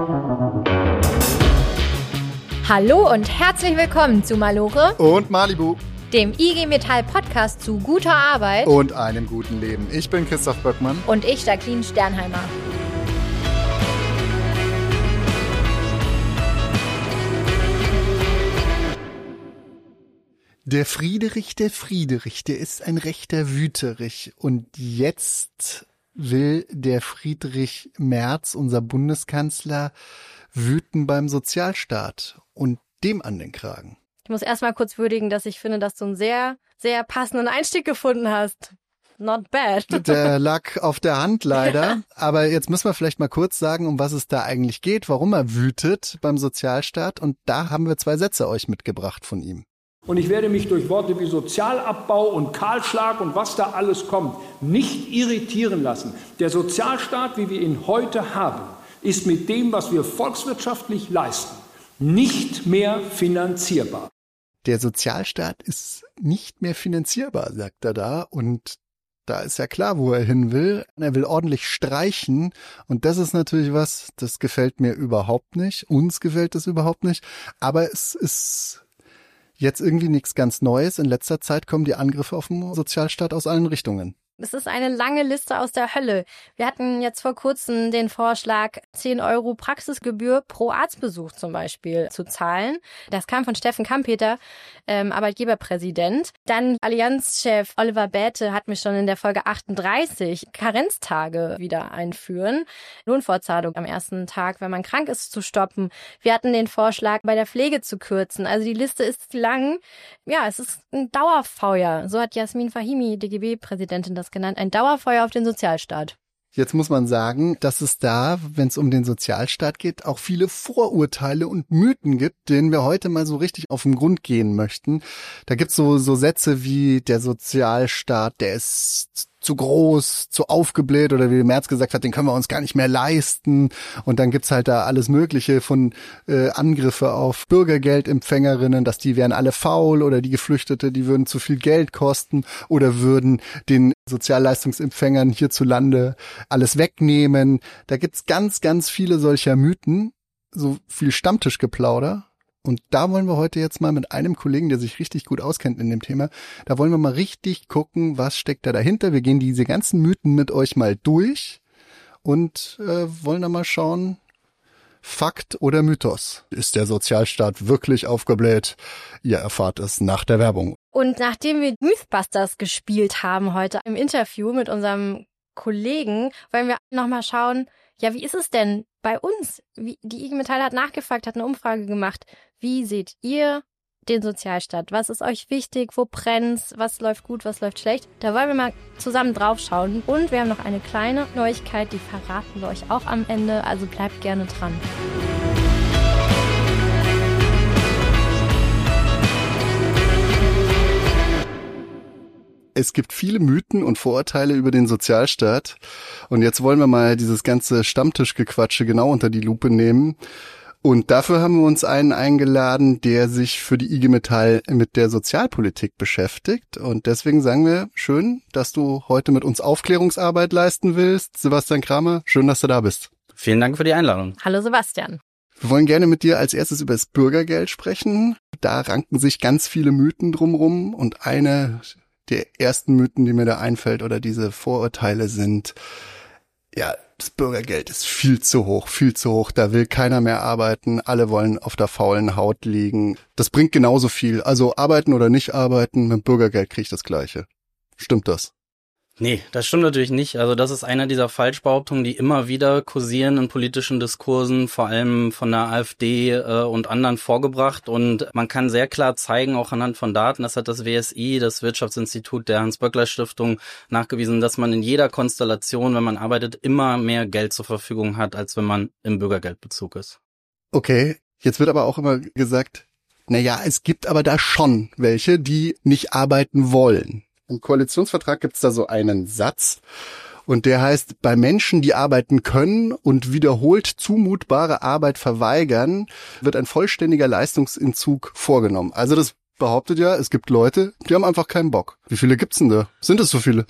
Hallo und herzlich willkommen zu Malore und Malibu, dem IG Metall Podcast zu guter Arbeit und einem guten Leben. Ich bin Christoph Böckmann. Und ich, Jacqueline Sternheimer. Der Friederich, der ist ein rechter Wüterich. Und jetzt will der Friedrich Merz, unser Bundeskanzler, wüten beim Sozialstaat und dem an den Kragen. Ich muss erstmal kurz würdigen, dass ich finde, dass du einen sehr, sehr passenden Einstieg gefunden hast. Not bad. Der lag auf der Hand leider. Aber jetzt müssen wir vielleicht mal kurz sagen, um was es da eigentlich geht, warum er wütet beim Sozialstaat. Und da haben wir 2 Sätze euch mitgebracht von ihm. Und ich werde mich durch Worte wie Sozialabbau und Kahlschlag und was da alles kommt, nicht irritieren lassen. Der Sozialstaat, wie wir ihn heute haben, ist mit dem, was wir volkswirtschaftlich leisten, nicht mehr finanzierbar. Der Sozialstaat ist nicht mehr finanzierbar, sagt er da. Und da ist ja klar, wo er hin will. Er will ordentlich streichen. Und das ist natürlich was, das gefällt mir überhaupt nicht. Uns gefällt es überhaupt nicht. Aber es ist jetzt irgendwie nichts ganz Neues. In letzter Zeit kommen die Angriffe auf den Sozialstaat aus allen Richtungen. Es ist eine lange Liste aus der Hölle. Wir hatten jetzt vor kurzem den Vorschlag, 10 € Praxisgebühr pro Arztbesuch zum Beispiel zu zahlen. Das kam von Steffen Kampeter, Arbeitgeberpräsident. Dann Allianzchef Oliver Bäte hat mich schon in der Folge 38 Karenztage wieder einführen. Lohnfortzahlung am ersten Tag, wenn man krank ist, zu stoppen. Wir hatten den Vorschlag, bei der Pflege zu kürzen. Also die Liste ist lang. Ja, es ist ein Dauerfeuer. So hat Jasmin Fahimi, DGB-Präsidentin, das genannt, ein Dauerfeuer auf den Sozialstaat. Jetzt muss man sagen, dass es da, wenn es um den Sozialstaat geht, auch viele Vorurteile und Mythen gibt, denen wir heute mal so richtig auf den Grund gehen möchten. Da gibt's so Sätze wie, der Sozialstaat, der ist zu groß, zu aufgebläht, oder wie Merz gesagt hat, den können wir uns gar nicht mehr leisten. Und dann gibt's halt da alles Mögliche von Angriffe auf Bürgergeldempfängerinnen, dass die wären alle faul, oder die Geflüchtete, die würden zu viel Geld kosten oder würden den Sozialleistungsempfängern hierzulande alles wegnehmen. Da gibt's ganz, ganz viele solcher Mythen, so viel Stammtischgeplauder. Und da wollen wir heute jetzt mal mit einem Kollegen, der sich richtig gut auskennt in dem Thema, da wollen wir mal richtig gucken, was steckt da dahinter. Wir gehen diese ganzen Mythen mit euch mal durch und wollen dann mal schauen, Fakt oder Mythos. Ist der Sozialstaat wirklich aufgebläht? Ihr erfahrt es nach der Werbung. Und nachdem wir Mythbusters gespielt haben heute im Interview mit unserem Kollegen, wollen wir nochmal schauen, ja, wie ist es denn bei uns? Die IG Metall hat nachgefragt, hat eine Umfrage gemacht. Wie seht ihr den Sozialstaat? Was ist euch wichtig? Wo brennt's? Was läuft gut? Was läuft schlecht? Da wollen wir mal zusammen drauf schauen. Und wir haben noch eine kleine Neuigkeit, die verraten wir euch auch am Ende. Also bleibt gerne dran. Es gibt viele Mythen und Vorurteile über den Sozialstaat. Und jetzt wollen wir mal dieses ganze Stammtischgequatsche genau unter die Lupe nehmen. Und dafür haben wir uns einen eingeladen, der sich für die IG Metall mit der Sozialpolitik beschäftigt. Und deswegen sagen wir, schön, dass du heute mit uns Aufklärungsarbeit leisten willst. Sebastian Kramer, schön, dass du da bist. Vielen Dank für die Einladung. Hallo Sebastian. Wir wollen gerne mit dir als erstes über das Bürgergeld sprechen. Da ranken sich ganz viele Mythen drumrum. Und eine der ersten Mythen, die mir da einfällt, oder diese Vorurteile sind, ja, das Bürgergeld ist viel zu hoch, da will keiner mehr arbeiten, alle wollen auf der faulen Haut liegen. Das bringt genauso viel, also arbeiten oder nicht arbeiten, mit dem Bürgergeld kriege ich das Gleiche. Stimmt das? Nee, das stimmt natürlich nicht. Also das ist einer dieser Falschbehauptungen, die immer wieder kursieren in politischen Diskursen, vor allem von der AfD und anderen vorgebracht. Und man kann sehr klar zeigen, auch anhand von Daten, das hat das WSI, das Wirtschaftsinstitut der Hans-Böckler-Stiftung, nachgewiesen, dass man in jeder Konstellation, wenn man arbeitet, immer mehr Geld zur Verfügung hat, als wenn man im Bürgergeldbezug ist. Okay, jetzt wird aber auch immer gesagt, naja, es gibt aber da schon welche, die nicht arbeiten wollen. Im Koalitionsvertrag gibt's da so einen Satz und der heißt, bei Menschen, die arbeiten können und wiederholt zumutbare Arbeit verweigern, wird ein vollständiger Leistungsentzug vorgenommen. Also das behauptet ja, es gibt Leute, die haben einfach keinen Bock. Wie viele gibt's denn da? Sind es so viele?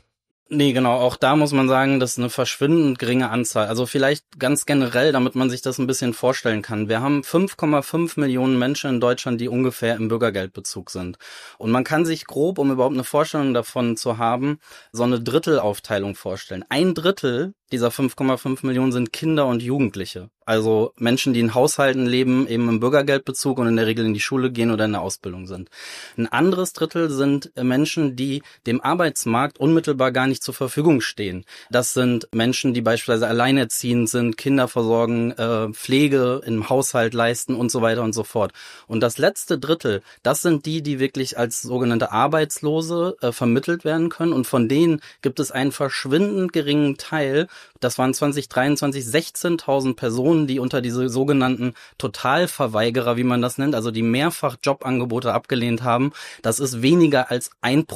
Nee, genau. Auch da muss man sagen, das ist eine verschwindend geringe Anzahl. Also vielleicht ganz generell, damit man sich das ein bisschen vorstellen kann. Wir haben 5,5 Millionen Menschen in Deutschland, die ungefähr im Bürgergeldbezug sind. Und man kann sich grob, um überhaupt eine Vorstellung davon zu haben, so eine Drittelaufteilung vorstellen. 1/3 dieser 5,5 Millionen sind Kinder und Jugendliche. Also Menschen, die in Haushalten leben, eben im Bürgergeldbezug und in der Regel in die Schule gehen oder in der Ausbildung sind. Ein anderes Drittel sind Menschen, die dem Arbeitsmarkt unmittelbar gar nicht zur Verfügung stehen. Das sind Menschen, die beispielsweise alleinerziehend sind, Kinder versorgen, Pflege im Haushalt leisten und so weiter und so fort. Und das letzte Drittel, das sind die, die wirklich als sogenannte Arbeitslose vermittelt werden können. Und von denen gibt es einen verschwindend geringen Teil. Das waren 2023 16.000 Personen, die unter diese sogenannten Totalverweigerer, wie man das nennt, also die mehrfach Jobangebote abgelehnt haben. Das ist weniger als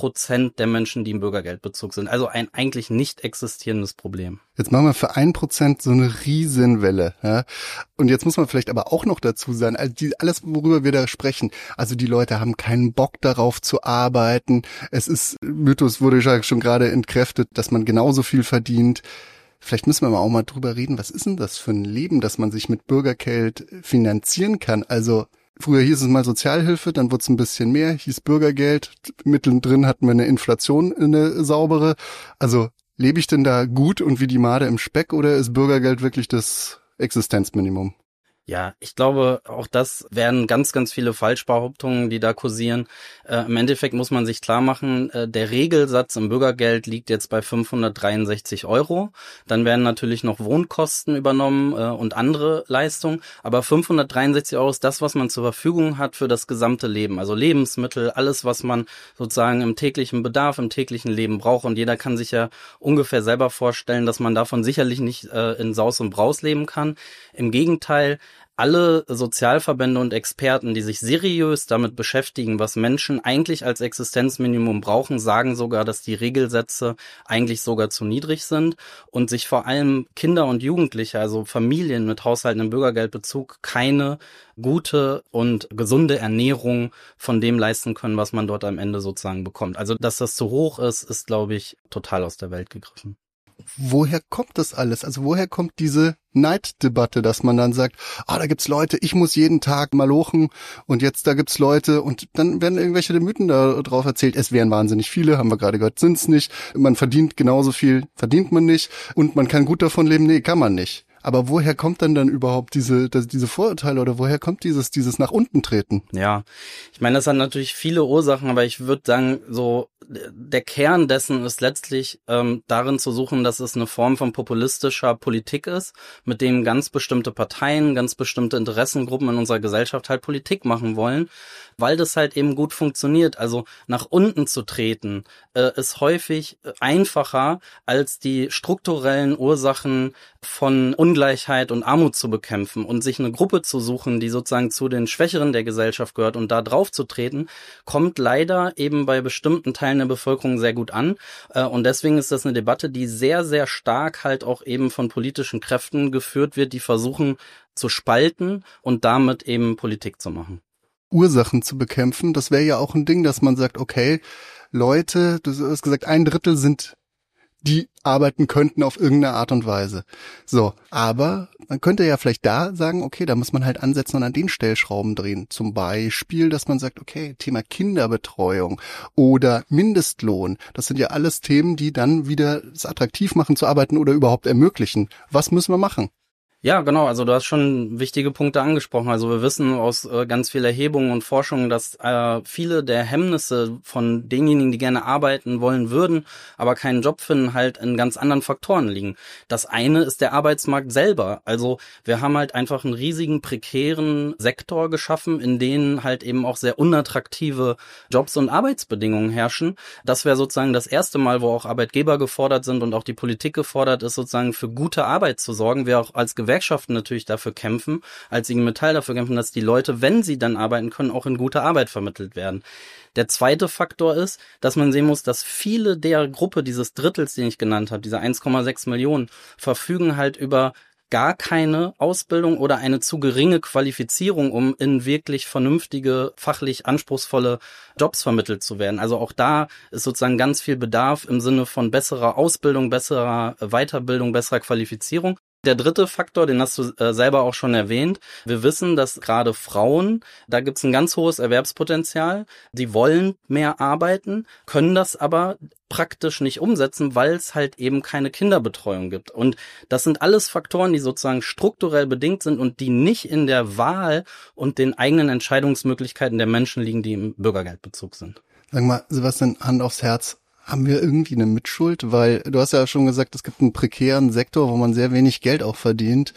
1% der Menschen, die im Bürgergeldbezug sind. Also ein eigentlich nicht existierendes Problem. Jetzt machen wir für 1% so eine Riesenwelle. Ja? Und jetzt muss man vielleicht aber auch noch dazu sagen, also alles, worüber wir da sprechen, also die Leute haben keinen Bock darauf zu arbeiten. Es ist, Mythos wurde ja schon gerade entkräftet, dass man genauso viel verdient. Vielleicht müssen wir mal auch mal drüber reden, was ist denn das für ein Leben, dass man sich mit Bürgergeld finanzieren kann? Also früher hieß es mal Sozialhilfe, dann wurde es ein bisschen mehr, hieß Bürgergeld, mittendrin hatten wir eine Inflation, eine saubere. Also lebe ich denn da gut und wie die Made im Speck oder ist Bürgergeld wirklich das Existenzminimum? Ja, ich glaube, auch das werden ganz, ganz viele Falschbehauptungen, die da kursieren. Im Endeffekt muss man sich klar machen, der Regelsatz im Bürgergeld liegt jetzt bei 563 €. Dann werden natürlich noch Wohnkosten übernommen und andere Leistungen. Aber 563 € ist das, was man zur Verfügung hat für das gesamte Leben. Also Lebensmittel, alles, was man sozusagen im täglichen Bedarf, im täglichen Leben braucht. Und jeder kann sich ja ungefähr selber vorstellen, dass man davon sicherlich nicht in Saus und Braus leben kann. Im Gegenteil, alle Sozialverbände und Experten, die sich seriös damit beschäftigen, was Menschen eigentlich als Existenzminimum brauchen, sagen sogar, dass die Regelsätze eigentlich sogar zu niedrig sind und sich vor allem Kinder und Jugendliche, also Familien mit Haushalten im Bürgergeldbezug, keine gute und gesunde Ernährung von dem leisten können, was man dort am Ende sozusagen bekommt. Also, dass das zu hoch ist, glaube ich, total aus der Welt gegriffen. Woher kommt das alles? Also woher kommt diese Neiddebatte, dass man dann sagt, da gibt's Leute, ich muss jeden Tag malochen und jetzt da gibt's Leute und dann werden irgendwelche Mythen da drauf erzählt, es wären wahnsinnig viele, haben wir gerade gehört, sind's nicht, man verdient genauso viel, verdient man nicht und man kann gut davon leben, nee, kann man nicht. Aber woher kommt dann überhaupt diese Vorurteile oder woher kommt dieses nach unten treten? Ja, ich meine, das hat natürlich viele Ursachen, aber ich würde sagen, so der Kern dessen ist letztlich darin zu suchen, dass es eine Form von populistischer Politik ist, mit dem ganz bestimmte Parteien, ganz bestimmte Interessengruppen in unserer Gesellschaft halt Politik machen wollen, weil das halt eben gut funktioniert. Also nach unten zu treten ist häufig einfacher, als die strukturellen Ursachen von Ungleichheit und Armut zu bekämpfen und sich eine Gruppe zu suchen, die sozusagen zu den Schwächeren der Gesellschaft gehört und da drauf zu treten, kommt leider eben bei bestimmten Teilen der Bevölkerung sehr gut an. Und deswegen ist das eine Debatte, die sehr, sehr stark halt auch eben von politischen Kräften geführt wird, die versuchen zu spalten und damit eben Politik zu machen. Ursachen zu bekämpfen, das wäre ja auch ein Ding, dass man sagt, okay, Leute, du hast gesagt, 1/3 sind, die arbeiten könnten auf irgendeine Art und Weise. So, aber man könnte ja vielleicht da sagen, okay, da muss man halt ansetzen und an den Stellschrauben drehen. Zum Beispiel, dass man sagt, okay, Thema Kinderbetreuung oder Mindestlohn, das sind ja alles Themen, die dann wieder es attraktiv machen zu arbeiten oder überhaupt ermöglichen. Was müssen wir machen? Ja, genau. Also du hast schon wichtige Punkte angesprochen. Also wir wissen aus ganz viel Erhebungen und Forschungen, dass viele der Hemmnisse von denjenigen, die gerne arbeiten wollen würden, aber keinen Job finden, halt in ganz anderen Faktoren liegen. Das eine ist der Arbeitsmarkt selber. Also wir haben halt einfach einen riesigen prekären Sektor geschaffen, in denen halt eben auch sehr unattraktive Jobs und Arbeitsbedingungen herrschen. Das wäre sozusagen das erste Mal, wo auch Arbeitgeber gefordert sind und auch die Politik gefordert ist, sozusagen für gute Arbeit zu sorgen. Wir auch als Gewerkschaften natürlich dafür kämpfen, als IG Metall dafür kämpfen, dass die Leute, wenn sie dann arbeiten können, auch in gute Arbeit vermittelt werden. Der zweite Faktor ist, dass man sehen muss, dass viele der Gruppe dieses Drittels, den ich genannt habe, diese 1,6 Millionen, verfügen halt über gar keine Ausbildung oder eine zu geringe Qualifizierung, um in wirklich vernünftige, fachlich anspruchsvolle Jobs vermittelt zu werden. Also auch da ist sozusagen ganz viel Bedarf im Sinne von besserer Ausbildung, besserer Weiterbildung, besserer Qualifizierung. Der dritte Faktor, den hast du selber auch schon erwähnt. Wir wissen, dass gerade Frauen, da gibt es ein ganz hohes Erwerbspotenzial. Die wollen mehr arbeiten, können das aber praktisch nicht umsetzen, weil es halt eben keine Kinderbetreuung gibt. Und das sind alles Faktoren, die sozusagen strukturell bedingt sind und die nicht in der Wahl und den eigenen Entscheidungsmöglichkeiten der Menschen liegen, die im Bürgergeldbezug sind. Sag mal, Sebastian, Hand aufs Herz. Haben wir irgendwie eine Mitschuld? Weil du hast ja schon gesagt, es gibt einen prekären Sektor, wo man sehr wenig Geld auch verdient.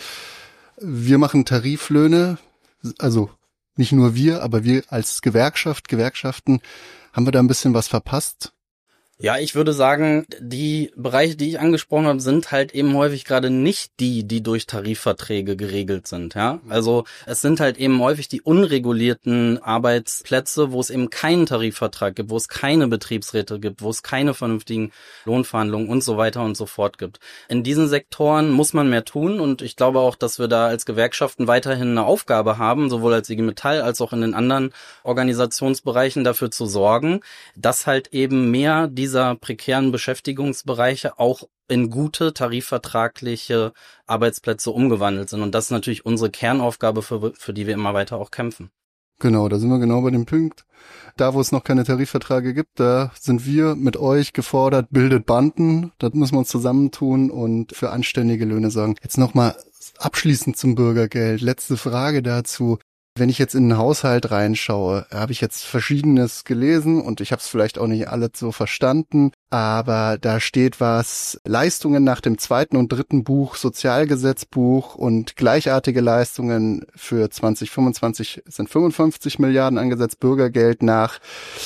Wir machen Tariflöhne, also nicht nur wir, aber wir als Gewerkschaften, haben wir da ein bisschen was verpasst? Ja, ich würde sagen, die Bereiche, die ich angesprochen habe, sind halt eben häufig gerade nicht die durch Tarifverträge geregelt sind, ja. Also es sind halt eben häufig die unregulierten Arbeitsplätze, wo es eben keinen Tarifvertrag gibt, wo es keine Betriebsräte gibt, wo es keine vernünftigen Lohnverhandlungen und so weiter und so fort gibt. In diesen Sektoren muss man mehr tun und ich glaube auch, dass wir da als Gewerkschaften weiterhin eine Aufgabe haben, sowohl als IG Metall als auch in den anderen Organisationsbereichen dafür zu sorgen, dass halt eben mehr dieser prekären Beschäftigungsbereiche auch in gute tarifvertragliche Arbeitsplätze umgewandelt sind. Und das ist natürlich unsere Kernaufgabe, für die wir immer weiter auch kämpfen. Genau, da sind wir genau bei dem Punkt. Da, wo es noch keine Tarifverträge gibt, da sind wir mit euch gefordert, bildet Banden. Da müssen wir uns zusammentun und für anständige Löhne sorgen. Jetzt nochmal abschließend zum Bürgergeld. Letzte Frage dazu. Wenn ich jetzt in den Haushalt reinschaue, habe ich jetzt Verschiedenes gelesen und ich habe es vielleicht auch nicht alles so verstanden, aber da steht was, Leistungen nach dem 2. und 3. Buch, Sozialgesetzbuch und gleichartige Leistungen für 2025 sind 55 Milliarden angesetzt, Bürgergeld nach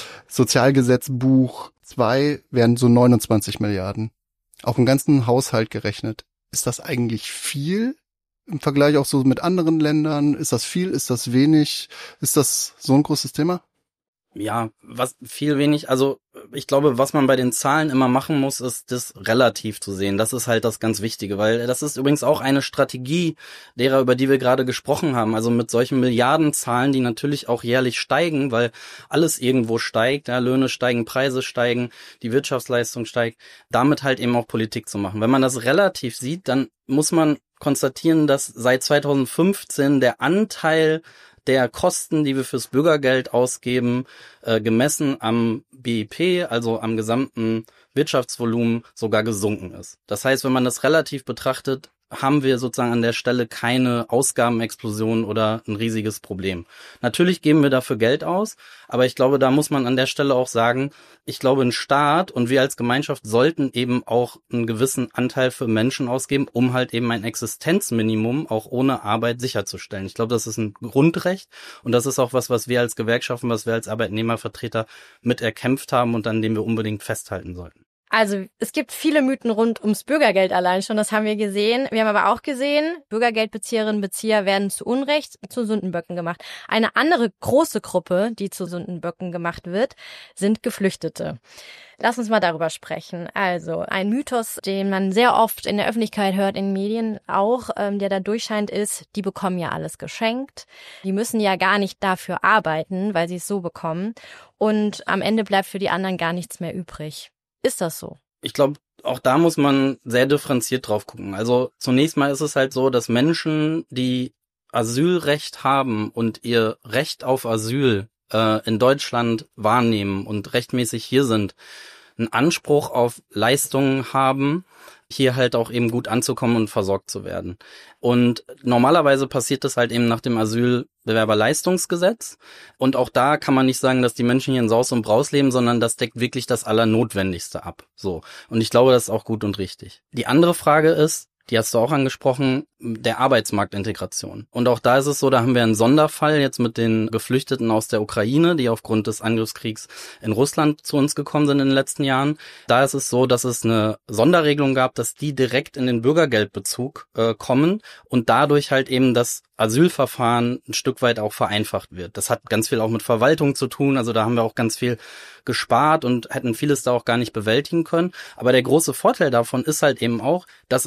Sozialgesetzbuch 2 wären so 29 Milliarden. Auf den ganzen Haushalt gerechnet. Ist das eigentlich viel? Im Vergleich auch so mit anderen Ländern, ist das viel, ist das wenig? Ist das so ein großes Thema? Ja, was viel wenig, also ich glaube, was man bei den Zahlen immer machen muss, ist das relativ zu sehen. Das ist halt das ganz Wichtige, weil das ist übrigens auch eine Strategie derer, über die wir gerade gesprochen haben. Also mit solchen Milliardenzahlen, die natürlich auch jährlich steigen, weil alles irgendwo steigt, ja, Löhne steigen, Preise steigen, die Wirtschaftsleistung steigt, damit halt eben auch Politik zu machen. Wenn man das relativ sieht, dann muss man konstatieren, dass seit 2015 der Anteil der Kosten, die wir fürs Bürgergeld ausgeben, gemessen am BIP, also am gesamten Wirtschaftsvolumen, sogar gesunken ist. Das heißt, wenn man das relativ betrachtet, haben wir sozusagen an der Stelle keine Ausgabenexplosion oder ein riesiges Problem. Natürlich geben wir dafür Geld aus, aber ich glaube, da muss man an der Stelle auch sagen, ich glaube, ein Staat und wir als Gemeinschaft sollten eben auch einen gewissen Anteil für Menschen ausgeben, um halt eben ein Existenzminimum auch ohne Arbeit sicherzustellen. Ich glaube, das ist ein Grundrecht und das ist auch was wir als Gewerkschaften, was wir als Arbeitnehmervertreter mit erkämpft haben und an dem wir unbedingt festhalten sollten. Also es gibt viele Mythen rund ums Bürgergeld allein schon, das haben wir gesehen. Wir haben aber auch gesehen, Bürgergeldbezieherinnen und Bezieher werden zu Unrecht zu Sündenböcken gemacht. Eine andere große Gruppe, die zu Sündenböcken gemacht wird, sind Geflüchtete. Lass uns mal darüber sprechen. Also ein Mythos, den man sehr oft in der Öffentlichkeit hört, in Medien auch, der da durchscheint, ist, die bekommen ja alles geschenkt. Die müssen ja gar nicht dafür arbeiten, weil sie es so bekommen. Und am Ende bleibt für die anderen gar nichts mehr übrig. Ist das so? Ich glaube, auch da muss man sehr differenziert drauf gucken. Also zunächst mal ist es halt so, dass Menschen, die Asylrecht haben und ihr Recht auf Asyl in Deutschland wahrnehmen und rechtmäßig hier sind, einen Anspruch auf Leistungen haben, hier halt auch eben gut anzukommen und versorgt zu werden. Und normalerweise passiert das halt eben nach dem Asylbewerberleistungsgesetz. Und auch da kann man nicht sagen, dass die Menschen hier in Saus und Braus leben, sondern das deckt wirklich das Allernotwendigste ab. So. Und ich glaube, das ist auch gut und richtig. Die andere Frage ist, die hast du auch angesprochen, der Arbeitsmarktintegration. Und auch da ist es so, da haben wir einen Sonderfall jetzt mit den Geflüchteten aus der Ukraine, die aufgrund des Angriffskriegs in Russland zu uns gekommen sind in den letzten Jahren. Da ist es so, dass es eine Sonderregelung gab, dass die direkt in den Bürgergeldbezug kommen und dadurch halt eben das Asylverfahren ein Stück weit auch vereinfacht wird. Das hat ganz viel auch mit Verwaltung zu tun, also da haben wir auch ganz viel gespart und hätten vieles da auch gar nicht bewältigen können. Aber der große Vorteil davon ist halt eben auch, dass im Bürgergeld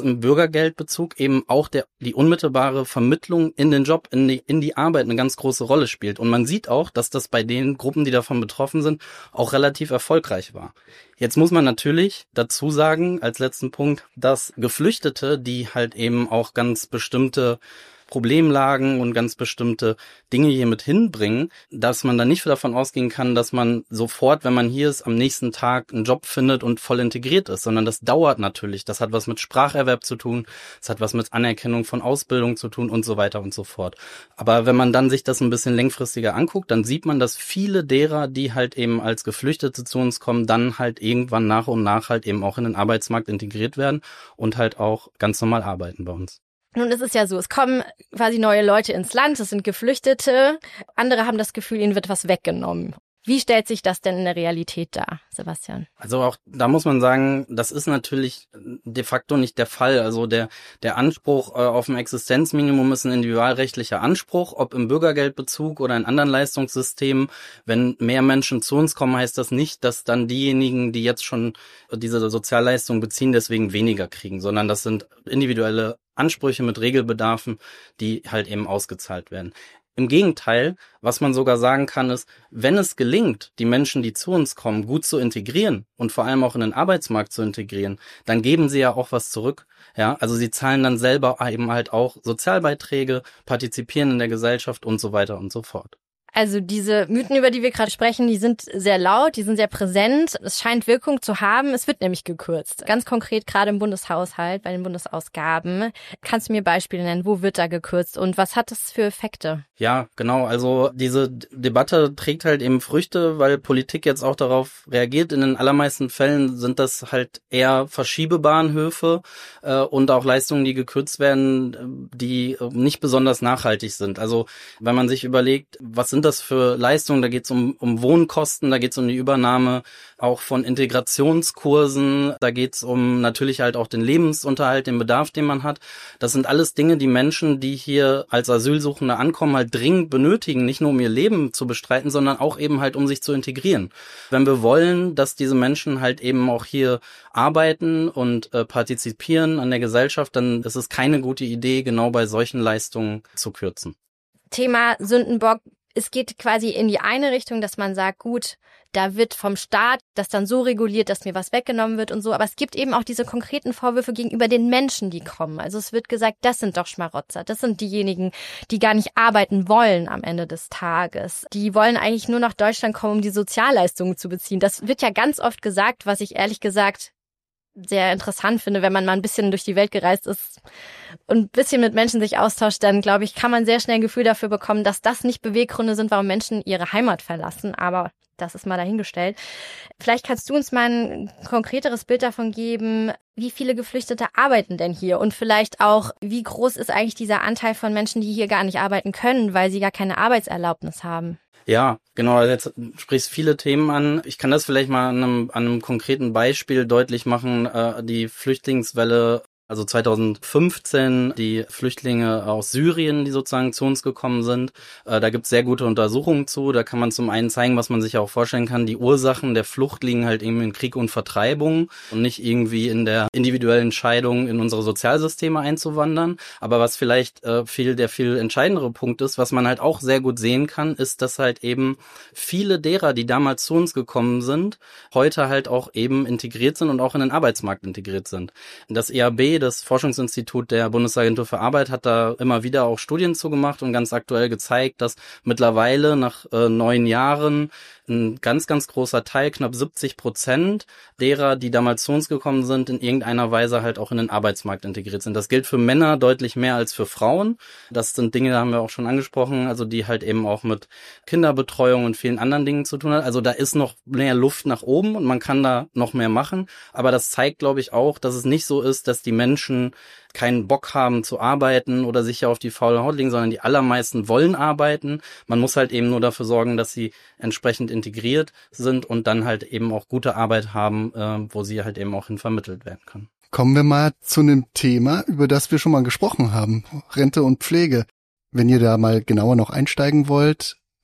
Bürgergeldbezug eben auch die unmittelbare Vermittlung in den Job, in die Arbeit eine ganz große Rolle spielt. Und man sieht auch, dass das bei den Gruppen, die davon betroffen sind, auch relativ erfolgreich war. Jetzt muss man natürlich dazu sagen, als letzten Punkt, dass Geflüchtete, die halt eben auch ganz bestimmte Problemlagen und ganz bestimmte Dinge hier mit hinbringen, dass man dann nicht davon ausgehen kann, dass man sofort, wenn man hier ist, am nächsten Tag einen Job findet und voll integriert ist, sondern das dauert natürlich. Das hat was mit Spracherwerb zu tun, das hat was mit Anerkennung von Ausbildung zu tun und so weiter und so fort. Aber wenn man dann sich das ein bisschen längfristiger anguckt, dann sieht man, dass viele derer, die halt eben als Geflüchtete zu uns kommen, dann halt irgendwann nach und nach halt eben auch in den Arbeitsmarkt integriert werden und halt auch ganz normal arbeiten bei uns. Nun ist es ja so, es kommen quasi neue Leute ins Land, es sind Geflüchtete, andere haben das Gefühl, ihnen wird was weggenommen. Wie stellt sich das denn in der Realität dar, Sebastian? Also auch da muss man sagen, das ist natürlich de facto nicht der Fall. Also der Anspruch auf ein Existenzminimum ist ein individualrechtlicher Anspruch, ob im Bürgergeldbezug oder in anderen Leistungssystemen. Wenn mehr Menschen zu uns kommen, heißt das nicht, dass dann diejenigen, die jetzt schon diese Sozialleistung beziehen, deswegen weniger kriegen, sondern das sind individuelle Ansprüche mit Regelbedarfen, die halt eben ausgezahlt werden. Im Gegenteil, was man sogar sagen kann, ist, wenn es gelingt, die Menschen, die zu uns kommen, gut zu integrieren und vor allem auch in den Arbeitsmarkt zu integrieren, dann geben sie ja auch was zurück. Ja, also sie zahlen dann selber eben halt auch Sozialbeiträge, partizipieren in der Gesellschaft und so weiter und so fort. Also diese Mythen, über die wir gerade sprechen, die sind sehr laut, die sind sehr präsent. Es scheint Wirkung zu haben. Es wird nämlich gekürzt. Ganz konkret gerade im Bundeshaushalt, bei den Bundesausgaben. Kannst du mir Beispiele nennen? Wo wird da gekürzt und was hat das für Effekte? Ja, genau. Also diese Debatte trägt halt eben Früchte, weil Politik jetzt auch darauf reagiert. In den allermeisten Fällen sind das halt eher Verschiebebahnhöfe und auch Leistungen, die gekürzt werden, die nicht besonders nachhaltig sind. Also wenn man sich überlegt, was sind das für Leistungen? Da geht es um Wohnkosten, da geht es um die Übernahme auch von Integrationskursen, da geht es um natürlich halt auch den Lebensunterhalt, den Bedarf, den man hat. Das sind alles Dinge, die Menschen, die hier als Asylsuchende ankommen, halt dringend benötigen, nicht nur um ihr Leben zu bestreiten, sondern auch eben halt um sich zu integrieren. Wenn wir wollen, dass diese Menschen halt eben auch hier arbeiten und partizipieren an der Gesellschaft, dann ist es keine gute Idee, genau bei solchen Leistungen zu kürzen. Thema Sündenbock. Es geht quasi in die eine Richtung, dass man sagt, gut, da wird vom Staat das dann so reguliert, dass mir was weggenommen wird und so. Aber es gibt eben auch diese konkreten Vorwürfe gegenüber den Menschen, die kommen. Also es wird gesagt, das sind doch Schmarotzer. Das sind diejenigen, die gar nicht arbeiten wollen am Ende des Tages. Die wollen eigentlich nur nach Deutschland kommen, um die Sozialleistungen zu beziehen. Das wird ja ganz oft gesagt, was ich ehrlich gesagt sehr interessant finde, wenn man mal ein bisschen durch die Welt gereist ist und ein bisschen mit Menschen sich austauscht, dann glaube ich, kann man sehr schnell ein Gefühl dafür bekommen, dass das nicht Beweggründe sind, warum Menschen ihre Heimat verlassen. Aber das ist mal dahingestellt. Vielleicht kannst du uns mal ein konkreteres Bild davon geben, wie viele Geflüchtete arbeiten denn hier? Und vielleicht auch, wie groß ist eigentlich dieser Anteil von Menschen, die hier gar nicht arbeiten können, weil sie gar keine Arbeitserlaubnis haben? Ja, genau, jetzt sprichst viele Themen an. Ich kann das vielleicht mal an einem konkreten Beispiel deutlich machen. Die Flüchtlingswelle, also 2015, die Flüchtlinge aus Syrien, die sozusagen zu uns gekommen sind. Da gibt es sehr gute Untersuchungen zu. Da kann man zum einen zeigen, was man sich auch vorstellen kann. Die Ursachen der Flucht liegen halt eben in Krieg und Vertreibung und nicht irgendwie in der individuellen Entscheidung, in unsere Sozialsysteme einzuwandern. Aber was vielleicht der viel entscheidendere Punkt ist, was man halt auch sehr gut sehen kann, ist, dass halt eben viele derer, die damals zu uns gekommen sind, heute halt auch eben integriert sind und auch in den Arbeitsmarkt integriert sind. Das EAB, das Forschungsinstitut der Bundesagentur für Arbeit, hat da immer wieder auch Studien zugemacht und ganz aktuell gezeigt, dass mittlerweile nach 9 Jahren ein ganz, ganz großer Teil, knapp 70% derer, die damals zu uns gekommen sind, in irgendeiner Weise halt auch in den Arbeitsmarkt integriert sind. Das gilt für Männer deutlich mehr als für Frauen. Das sind Dinge, da haben wir auch schon angesprochen, also die halt eben auch mit Kinderbetreuung und vielen anderen Dingen zu tun hat. Also da ist noch mehr Luft nach oben und man kann da noch mehr machen. Aber das zeigt, glaube ich, auch, dass es nicht so ist, dass die Menschen keinen Bock haben zu arbeiten oder sich auf die faule Haut legen, sondern die allermeisten wollen arbeiten. Man muss halt eben nur dafür sorgen, dass sie entsprechend integriert sind und dann halt eben auch gute Arbeit haben, wo sie halt eben auch hin vermittelt werden kann. Kommen wir mal zu einem Thema, über das wir schon mal gesprochen haben, Rente und Pflege. Wenn ihr da mal genauer noch einsteigen wollt,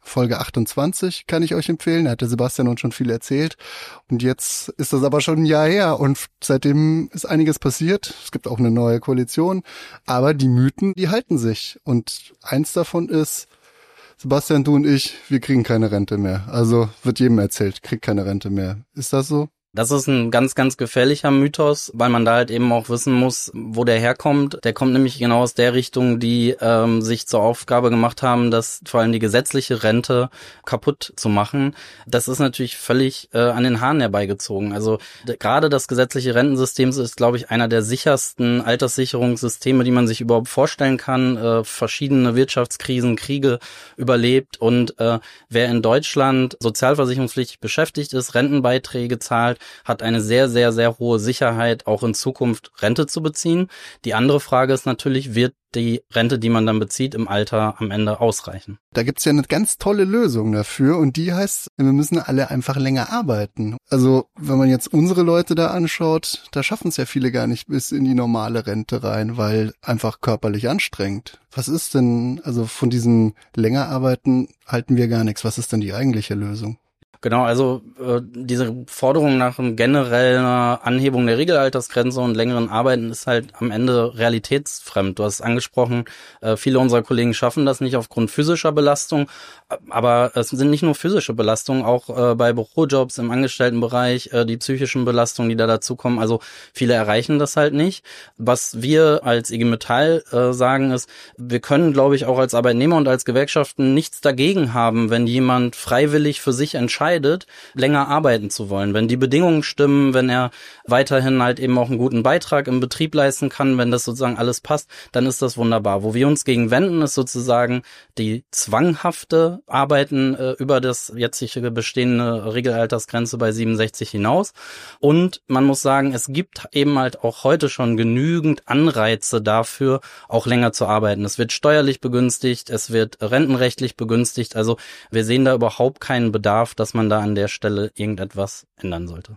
Folge 28 kann ich euch empfehlen. Da hat der Sebastian uns schon viel erzählt. Und jetzt ist das aber schon ein Jahr her und seitdem ist einiges passiert. Es gibt auch eine neue Koalition. Aber die Mythen, die halten sich. Und eins davon ist, Sebastian, du und ich, wir kriegen keine Rente mehr. Also wird jedem erzählt, kriegt keine Rente mehr. Ist das so? Das ist ein ganz, ganz gefährlicher Mythos, weil man da halt eben auch wissen muss, wo der herkommt. Der kommt nämlich genau aus der Richtung, die sich zur Aufgabe gemacht haben, das vor allem die gesetzliche Rente kaputt zu machen. Das ist natürlich völlig an den Haaren herbeigezogen. Also gerade das gesetzliche Rentensystem ist, glaube ich, einer der sichersten Alterssicherungssysteme, die man sich überhaupt vorstellen kann. Verschiedene Wirtschaftskrisen, Kriege überlebt und wer in Deutschland sozialversicherungspflichtig beschäftigt ist, Rentenbeiträge zahlt, hat eine sehr, sehr, sehr hohe Sicherheit, auch in Zukunft Rente zu beziehen. Die andere Frage ist natürlich, wird die Rente, die man dann bezieht, im Alter am Ende ausreichen? Da gibt's ja eine ganz tolle Lösung dafür und die heißt, wir müssen alle einfach länger arbeiten. Also wenn man jetzt unsere Leute da anschaut, da schaffen es ja viele gar nicht bis in die normale Rente rein, weil einfach körperlich anstrengend. Was ist denn, also von diesem länger arbeiten halten wir gar nichts. Was ist denn die eigentliche Lösung? Genau, also diese Forderung nach genereller Anhebung der Regelaltersgrenze und längeren Arbeiten ist halt am Ende realitätsfremd. Du hast es angesprochen, viele unserer Kollegen schaffen das nicht aufgrund physischer Belastung, aber es sind nicht nur physische Belastungen, auch bei Bürojobs im Angestelltenbereich, die psychischen Belastungen, die da dazukommen. Also viele erreichen das halt nicht. Was wir als IG Metall sagen ist, wir können, glaube ich, auch als Arbeitnehmer und als Gewerkschaften nichts dagegen haben, wenn jemand freiwillig für sich entscheidet, länger arbeiten zu wollen. Wenn die Bedingungen stimmen, wenn er weiterhin halt eben auch einen guten Beitrag im Betrieb leisten kann, wenn das sozusagen alles passt, dann ist das wunderbar. Wo wir uns gegen wenden, ist sozusagen die zwanghafte Arbeiten über das jetzige bestehende Regelaltersgrenze bei 67 hinaus. Und man muss sagen, es gibt eben halt auch heute schon genügend Anreize dafür, auch länger zu arbeiten. Es wird steuerlich begünstigt, es wird rentenrechtlich begünstigt. Also wir sehen da überhaupt keinen Bedarf, dass man da an der Stelle irgendetwas ändern sollte.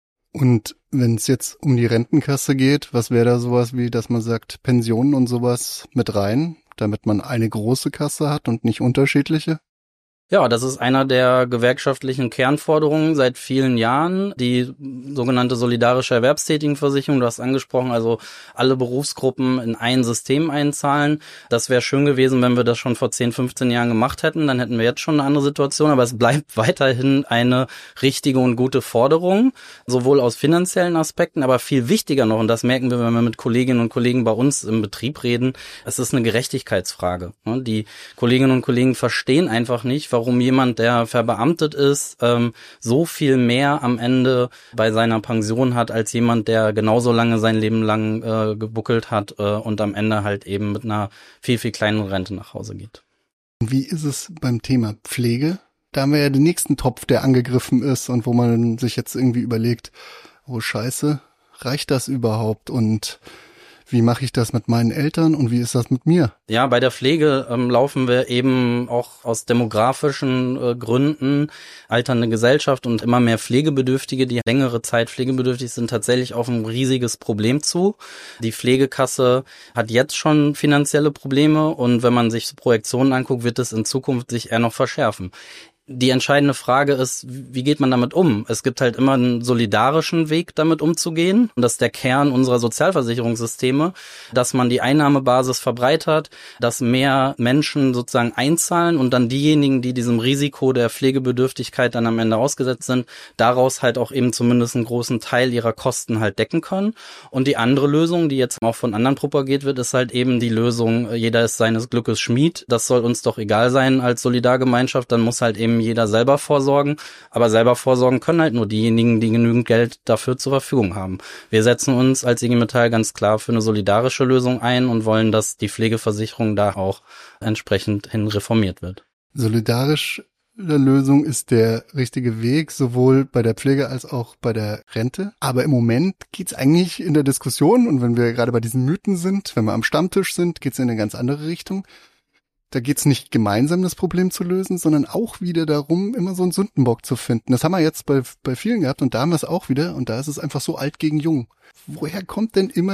Und wenn es jetzt um die Rentenkasse geht, was wäre da sowas wie, dass man sagt, Pensionen und sowas mit rein, damit man eine große Kasse hat und nicht unterschiedliche? Ja, das ist einer der gewerkschaftlichen Kernforderungen seit vielen Jahren, die sogenannte solidarische Erwerbstätigenversicherung, du hast angesprochen, also alle Berufsgruppen in ein System einzahlen. Das wäre schön gewesen, wenn wir das schon vor 10, 15 Jahren gemacht hätten, dann hätten wir jetzt schon eine andere Situation, aber es bleibt weiterhin eine richtige und gute Forderung, sowohl aus finanziellen Aspekten, aber viel wichtiger noch, und das merken wir, wenn wir mit Kolleginnen und Kollegen bei uns im Betrieb reden, es ist eine Gerechtigkeitsfrage. Die Kolleginnen und Kollegen verstehen einfach nicht, warum jemand, der verbeamtet ist, so viel mehr am Ende bei seiner Pension hat, als jemand, der genauso lange sein Leben lang gebuckelt hat und am Ende halt eben mit einer viel, viel kleineren Rente nach Hause geht. Wie ist es beim Thema Pflege? Da haben wir ja den nächsten Topf, der angegriffen ist und wo man sich jetzt irgendwie überlegt, oh Scheiße, reicht das überhaupt? Und wie mache ich das mit meinen Eltern und wie ist das mit mir? Ja, bei der Pflege laufen wir eben auch aus demografischen Gründen, alternde Gesellschaft und immer mehr Pflegebedürftige, die längere Zeit pflegebedürftig sind, tatsächlich auf ein riesiges Problem zu. Die Pflegekasse hat jetzt schon finanzielle Probleme und wenn man sich so Projektionen anguckt, wird es in Zukunft sich eher noch verschärfen. Die entscheidende Frage ist, wie geht man damit um? Es gibt halt immer einen solidarischen Weg, damit umzugehen. Und das ist der Kern unserer Sozialversicherungssysteme, dass man die Einnahmebasis verbreitert, dass mehr Menschen sozusagen einzahlen und dann diejenigen, die diesem Risiko der Pflegebedürftigkeit dann am Ende ausgesetzt sind, daraus halt auch eben zumindest einen großen Teil ihrer Kosten halt decken können. Und die andere Lösung, die jetzt auch von anderen propagiert wird, ist halt eben die Lösung, jeder ist seines Glückes Schmied. Das soll uns doch egal sein als Solidargemeinschaft, dann muss halt eben jeder selber vorsorgen, aber selber vorsorgen können halt nur diejenigen, die genügend Geld dafür zur Verfügung haben. Wir setzen uns als IG Metall ganz klar für eine solidarische Lösung ein und wollen, dass die Pflegeversicherung da auch entsprechend hin reformiert wird. Solidarische Lösung ist der richtige Weg, sowohl bei der Pflege als auch bei der Rente. Aber im Moment geht's eigentlich in der Diskussion, und wenn wir gerade bei diesen Mythen sind, wenn wir am Stammtisch sind, geht's in eine ganz andere Richtung. Da geht's nicht gemeinsam, das Problem zu lösen, sondern auch wieder darum, immer so einen Sündenbock zu finden. Das haben wir jetzt bei vielen gehabt und da haben wir es auch wieder und da ist es einfach so alt gegen jung. Woher kommt denn immer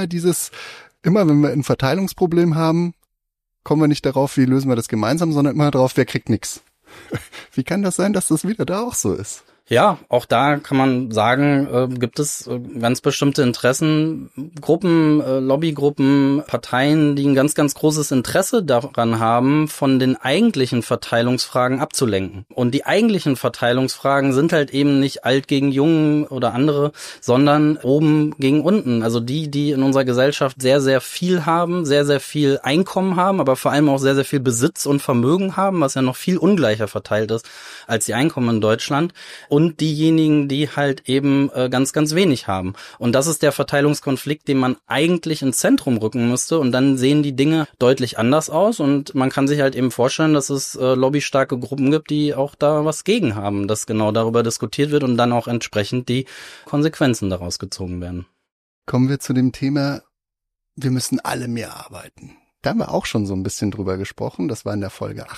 wenn wir ein Verteilungsproblem haben, kommen wir nicht darauf, wie lösen wir das gemeinsam, sondern immer darauf, wer kriegt nix. Wie kann das sein, dass das wieder da auch so ist? Ja, auch da kann man sagen, gibt es ganz bestimmte Interessengruppen, Lobbygruppen, Parteien, die ein ganz, ganz großes Interesse daran haben, von den eigentlichen Verteilungsfragen abzulenken. Und die eigentlichen Verteilungsfragen sind halt eben nicht alt gegen jung oder andere, sondern oben gegen unten. Also die in unserer Gesellschaft sehr, sehr viel haben, sehr, sehr viel Einkommen haben, aber vor allem auch sehr, sehr viel Besitz und Vermögen haben, was ja noch viel ungleicher verteilt ist als die Einkommen in Deutschland. Und diejenigen, die halt eben ganz, ganz wenig haben. Und das ist der Verteilungskonflikt, den man eigentlich ins Zentrum rücken müsste. Und dann sehen die Dinge deutlich anders aus. Und man kann sich halt eben vorstellen, dass es lobbystarke Gruppen gibt, die auch da was gegen haben, dass genau darüber diskutiert wird und dann auch entsprechend die Konsequenzen daraus gezogen werden. Kommen wir zu dem Thema, wir müssen alle mehr arbeiten. Da haben wir auch schon so ein bisschen drüber gesprochen. Das war in der Folge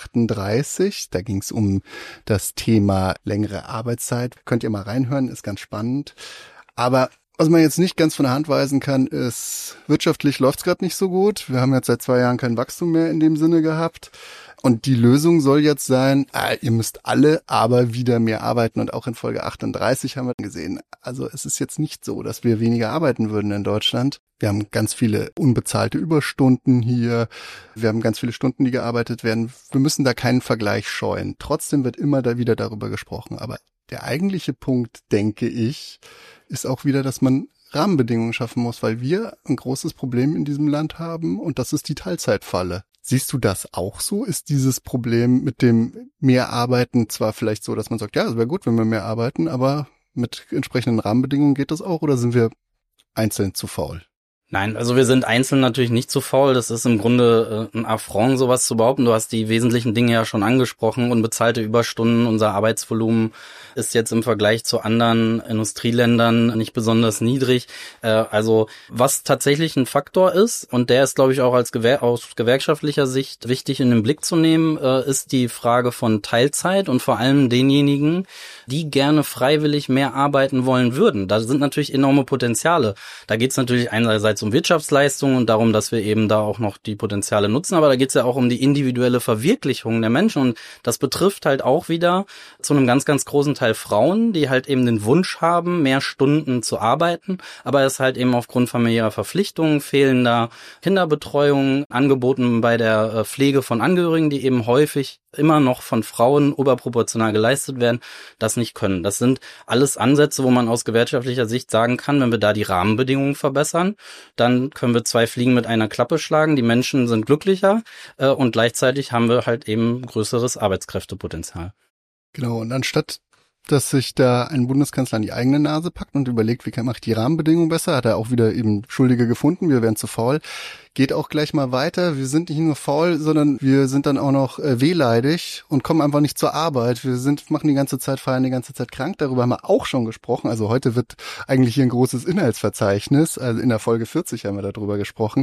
38. Da ging es um das Thema längere Arbeitszeit. Könnt ihr mal reinhören, ist ganz spannend. Aber was man jetzt nicht ganz von der Hand weisen kann, ist, wirtschaftlich läuft es gerade nicht so gut. Wir haben jetzt seit 2 Jahren kein Wachstum mehr in dem Sinne gehabt. Und die Lösung soll jetzt sein, ihr müsst alle aber wieder mehr arbeiten. Und auch in Folge 38 haben wir gesehen, also es ist jetzt nicht so, dass wir weniger arbeiten würden in Deutschland. Wir haben ganz viele unbezahlte Überstunden hier. Wir haben ganz viele Stunden, die gearbeitet werden. Wir müssen da keinen Vergleich scheuen. Trotzdem wird immer da wieder darüber gesprochen. Aber der eigentliche Punkt, denke ich, ist auch wieder, dass man Rahmenbedingungen schaffen muss, weil wir ein großes Problem in diesem Land haben und das ist die Teilzeitfalle. Siehst du das auch so? Ist dieses Problem mit dem Mehrarbeiten zwar vielleicht so, dass man sagt, ja, es wäre gut, wenn wir mehr arbeiten, aber mit entsprechenden Rahmenbedingungen geht das auch oder sind wir einzeln zu faul? Nein, also wir sind einzeln natürlich nicht zu faul. Das ist im Grunde ein Affront, sowas zu behaupten. Du hast die wesentlichen Dinge ja schon angesprochen. Unbezahlte Überstunden, unser Arbeitsvolumen ist jetzt im Vergleich zu anderen Industrieländern nicht besonders niedrig. Also was tatsächlich ein Faktor ist, und der ist, glaube ich, auch aus gewerkschaftlicher Sicht wichtig in den Blick zu nehmen, ist die Frage von Teilzeit und vor allem denjenigen, die gerne freiwillig mehr arbeiten wollen würden. Da sind natürlich enorme Potenziale. Da geht es natürlich einerseits um Wirtschaftsleistungen und darum, dass wir eben da auch noch die Potenziale nutzen, aber da geht es ja auch um die individuelle Verwirklichung der Menschen und das betrifft halt auch wieder zu einem ganz, ganz großen Teil Frauen, die halt eben den Wunsch haben, mehr Stunden zu arbeiten, aber es halt eben aufgrund familiärer Verpflichtungen, fehlender Kinderbetreuung, Angeboten bei der Pflege von Angehörigen, die eben häufig immer noch von Frauen überproportional geleistet werden, das nicht können. Das sind alles Ansätze, wo man aus gewerkschaftlicher Sicht sagen kann, wenn wir da die Rahmenbedingungen verbessern, dann können wir 2 Fliegen mit einer Klappe schlagen. Die Menschen sind glücklicher und gleichzeitig haben wir halt eben größeres Arbeitskräftepotenzial. Genau, und anstatt dass sich da ein Bundeskanzler an die eigene Nase packt und überlegt, wie mache ich die Rahmenbedingungen besser, hat er auch wieder eben Schuldige gefunden, wir wären zu faul. Geht auch gleich mal weiter, wir sind nicht nur faul, sondern wir sind dann auch noch wehleidig und kommen einfach nicht zur Arbeit. Wir machen die ganze Zeit feiern, die ganze Zeit krank, darüber haben wir auch schon gesprochen. Also heute wird eigentlich hier ein großes Inhaltsverzeichnis, also in der Folge 40 haben wir darüber gesprochen,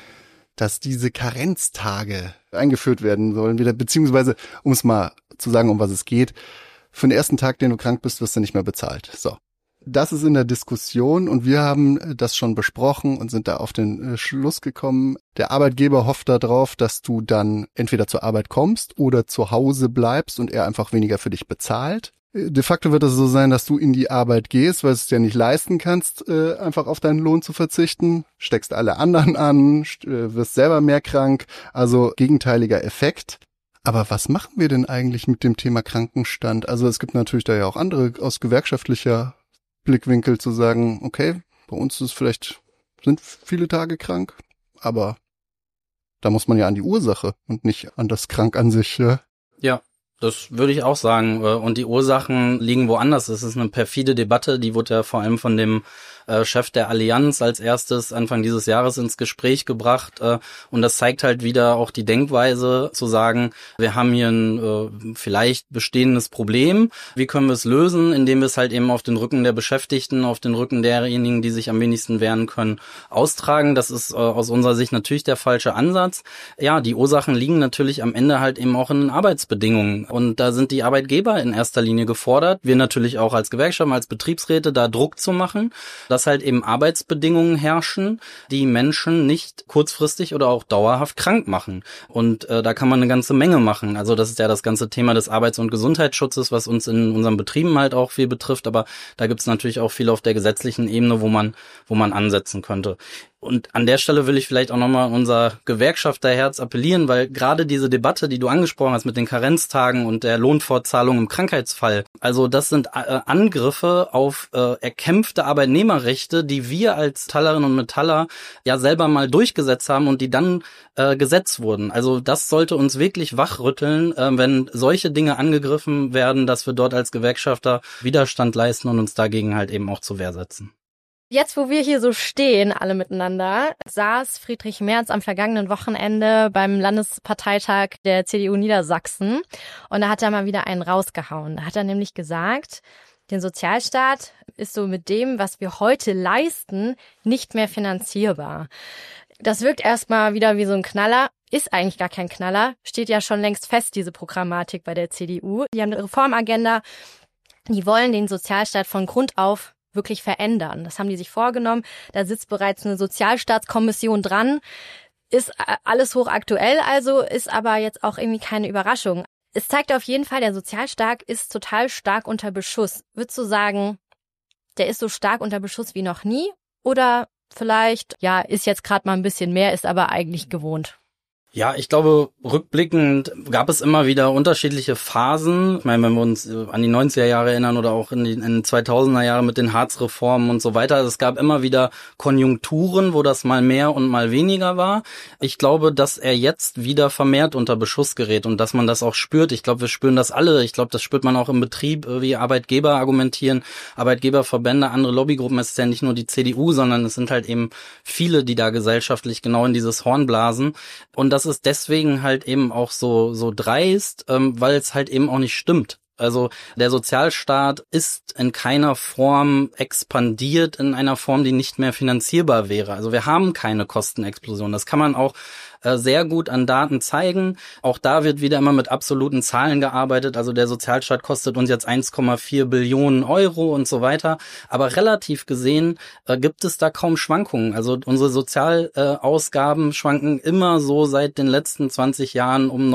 dass diese Karenztage eingeführt werden sollen, wieder, beziehungsweise, um es mal zu sagen, um was es geht, für den ersten Tag, den du krank bist, wirst du nicht mehr bezahlt. So. Das ist in der Diskussion und wir haben das schon besprochen und sind da auf den Schluss gekommen. Der Arbeitgeber hofft darauf, dass du dann entweder zur Arbeit kommst oder zu Hause bleibst und er einfach weniger für dich bezahlt. De facto wird es so sein, dass du in die Arbeit gehst, weil du es dir nicht leisten kannst, einfach auf deinen Lohn zu verzichten. Steckst alle anderen an, wirst selber mehr krank. Also gegenteiliger Effekt. Aber was machen wir denn eigentlich mit dem Thema Krankenstand? Also es gibt natürlich da ja auch andere aus gewerkschaftlicher Blickwinkel zu sagen, okay, bei uns sind viele Tage krank, aber da muss man ja an die Ursache und nicht an das Krank an sich. Ja, das würde ich auch sagen. Und die Ursachen liegen woanders. Es ist eine perfide Debatte, die wurde ja vor allem von dem Chef der Allianz als erstes Anfang dieses Jahres ins Gespräch gebracht. Und das zeigt halt wieder auch die Denkweise zu sagen, wir haben hier ein vielleicht bestehendes Problem. Wie können wir es lösen? Indem wir es halt eben auf den Rücken der Beschäftigten, auf den Rücken derjenigen, die sich am wenigsten wehren können, austragen. Das ist aus unserer Sicht natürlich der falsche Ansatz. Ja, die Ursachen liegen natürlich am Ende halt eben auch in den Arbeitsbedingungen. Und da sind die Arbeitgeber in erster Linie gefordert, wir natürlich auch als Gewerkschaften, als Betriebsräte, da Druck zu machen, dass halt eben Arbeitsbedingungen herrschen, die Menschen nicht kurzfristig oder auch dauerhaft krank machen. Und da kann man eine ganze Menge machen. Also das ist ja das ganze Thema des Arbeits- und Gesundheitsschutzes, was uns in unseren Betrieben halt auch viel betrifft. Aber da gibt es natürlich auch viel auf der gesetzlichen Ebene, wo man ansetzen könnte. Und an der Stelle will ich vielleicht auch nochmal unser Gewerkschafterherz appellieren, weil gerade diese Debatte, die du angesprochen hast mit den Karenztagen und der Lohnfortzahlung im Krankheitsfall, also das sind Angriffe auf erkämpfte Arbeitnehmerrechte, die wir als Metallerinnen und Metaller ja selber mal durchgesetzt haben und die dann gesetzt wurden. Also das sollte uns wirklich wachrütteln, wenn solche Dinge angegriffen werden, dass wir dort als Gewerkschafter Widerstand leisten und uns dagegen halt eben auch zur Wehr setzen. Jetzt, wo wir hier so stehen, alle miteinander, saß Friedrich Merz am vergangenen Wochenende beim Landesparteitag der CDU Niedersachsen und da hat er mal wieder einen rausgehauen. Da hat er nämlich gesagt, der Sozialstaat ist so mit dem, was wir heute leisten, nicht mehr finanzierbar. Das wirkt erstmal wieder wie so ein Knaller, ist eigentlich gar kein Knaller, steht ja schon längst fest, diese Programmatik bei der CDU. Die haben eine Reformagenda, die wollen den Sozialstaat von Grund auf wirklich verändern. Das haben die sich vorgenommen. Da sitzt bereits eine Sozialstaatskommission dran. Ist alles hochaktuell, also ist aber jetzt auch irgendwie keine Überraschung. Es zeigt auf jeden Fall, der Sozialstaat ist total stark unter Beschuss. Würdest du sagen, der ist so stark unter Beschuss wie noch nie? Oder vielleicht, ja, ist jetzt gerade mal ein bisschen mehr, ist aber eigentlich gewohnt? Ja, ich glaube, rückblickend gab es immer wieder unterschiedliche Phasen. Ich meine, wenn wir uns an die 90er Jahre erinnern oder auch in die 2000er Jahre mit den Hartz-Reformen und so weiter. Also es gab immer wieder Konjunkturen, wo das mal mehr und mal weniger war. Ich glaube, dass er jetzt wieder vermehrt unter Beschuss gerät und dass man das auch spürt. Ich glaube, wir spüren das alle. Ich glaube, das spürt man auch im Betrieb, wie Arbeitgeber argumentieren, Arbeitgeberverbände, andere Lobbygruppen. Es ist ja nicht nur die CDU, sondern es sind halt eben viele, die da gesellschaftlich genau in dieses Horn blasen. Und das ist deswegen halt eben auch so dreist, weil es halt eben auch nicht stimmt. Also der Sozialstaat ist in keiner Form expandiert, in einer Form, die nicht mehr finanzierbar wäre. Also wir haben keine Kostenexplosion. Das kann man auch sehr gut an Daten zeigen. Auch da wird wieder immer mit absoluten Zahlen gearbeitet. Also der Sozialstaat kostet uns jetzt 1,4 Billionen Euro und so weiter. Aber relativ gesehen gibt es da kaum Schwankungen. Also unsere Sozialausgaben schwanken immer so seit den letzten 20 Jahren um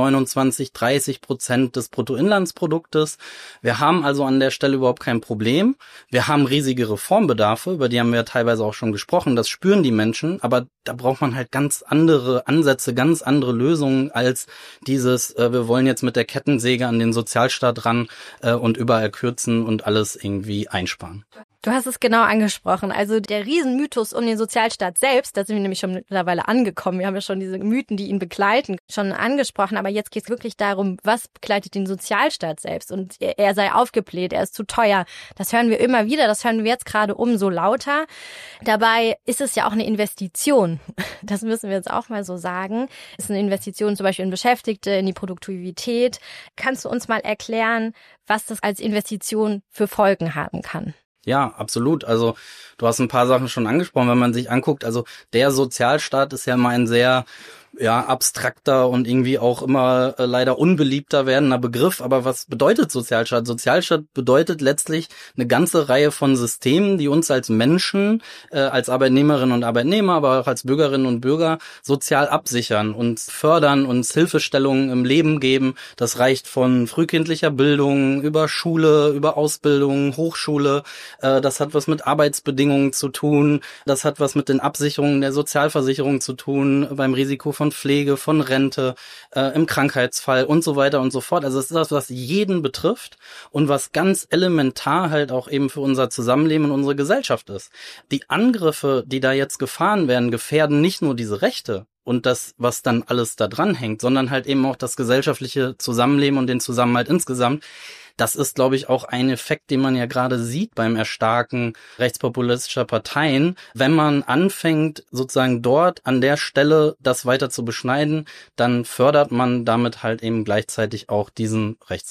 29-30% des Bruttoinlandsproduktes. Wir haben also an der Stelle überhaupt kein Problem. Wir haben riesige Reformbedarfe, über die haben wir teilweise auch schon gesprochen. Das spüren die Menschen, aber da braucht man halt ganz andere Ansätze, ganz andere Lösungen als dieses, wir wollen jetzt mit der Kettensäge an den Sozialstaat ran und überall kürzen und alles irgendwie einsparen. Du hast es genau angesprochen. Also der Riesenmythos um den Sozialstaat selbst, da sind wir nämlich schon mittlerweile angekommen. Wir haben ja schon diese Mythen, die ihn begleiten, schon angesprochen. Aber jetzt geht es wirklich darum, was begleitet den Sozialstaat selbst? Und er sei aufgebläht, er ist zu teuer. Das hören wir immer wieder, das hören wir jetzt gerade umso lauter. Dabei ist es ja auch eine Investition. Das müssen wir jetzt auch mal so sagen. Es ist eine Investition zum Beispiel in Beschäftigte, in die Produktivität. Kannst du uns mal erklären, was das als Investition für Folgen haben kann? Ja, absolut. Also du hast ein paar Sachen schon angesprochen, wenn man sich anguckt. Also der Sozialstaat ist ja mal ein sehr abstrakter und irgendwie auch immer leider unbeliebter werdender Begriff. Aber was bedeutet Sozialstaat? Sozialstaat bedeutet letztlich eine ganze Reihe von Systemen, die uns als Menschen, als Arbeitnehmerinnen und Arbeitnehmer, aber auch als Bürgerinnen und Bürger sozial absichern, uns fördern, uns Hilfestellungen im Leben geben. Das reicht von frühkindlicher Bildung über Schule, über Ausbildung, Hochschule. Das hat was mit Arbeitsbedingungen zu tun. Das hat was mit den Absicherungen der Sozialversicherung zu tun, beim Risiko von Pflege, von Rente, im Krankheitsfall und so weiter und so fort. Also es ist das, was jeden betrifft und was ganz elementar halt auch eben für unser Zusammenleben und unsere Gesellschaft ist. Die Angriffe, die da jetzt gefahren werden, gefährden nicht nur diese Rechte und das, was dann alles da dran hängt, sondern halt eben auch das gesellschaftliche Zusammenleben und den Zusammenhalt insgesamt. Das ist, glaube ich, auch ein Effekt, den man ja gerade sieht beim Erstarken rechtspopulistischer Parteien. Wenn man anfängt, sozusagen dort an der Stelle das weiter zu beschneiden, dann fördert man damit halt eben gleichzeitig auch diesen Rechtsruck.